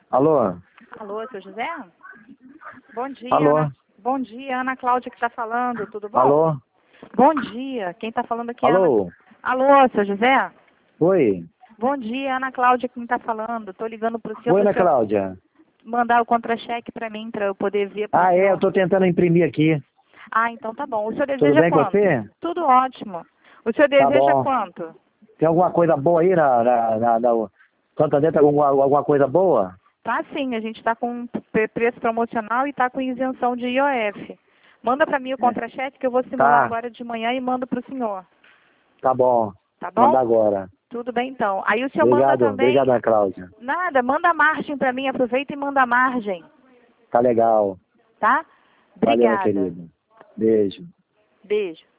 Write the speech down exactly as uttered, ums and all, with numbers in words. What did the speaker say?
Alô? Alô, seu José? Bom dia. Alô? Ana... Bom dia, Ana Cláudia que está falando, tudo bom? Alô? Bom dia, quem está falando aqui é Ana... Alô? Alô, seu José? Oi? Bom dia, Ana Cláudia quem está falando. Estou ligando para o senhor Oi, para Ana o senhor Cláudia. mandar o contra-cheque para mim, para eu poder ver para o Ah, é, senhor. eu tô tentando imprimir aqui. Ah, então tá bom. O senhor Tudo deseja bem com quanto? você? Tudo ótimo. O senhor Tá deseja bom. quanto? Tem alguma coisa boa aí na... na, na, na... Santander, alguma, alguma coisa boa? Tá sim, a gente está com pre- preço promocional e está com isenção de I O F. Manda para mim o É. contra-cheque que eu vou simular Tá, agora de manhã e mando para o senhor. tá bom. Tá bom? Manda agora. Tudo bem então. Aí o senhor manda Obrigado, também... obrigado, Ana Cláudia. Nada, manda a margem para mim, aproveita e manda a margem, Tá legal. tá? Valeu, minha Obrigada. querida. Beijo. Beijo.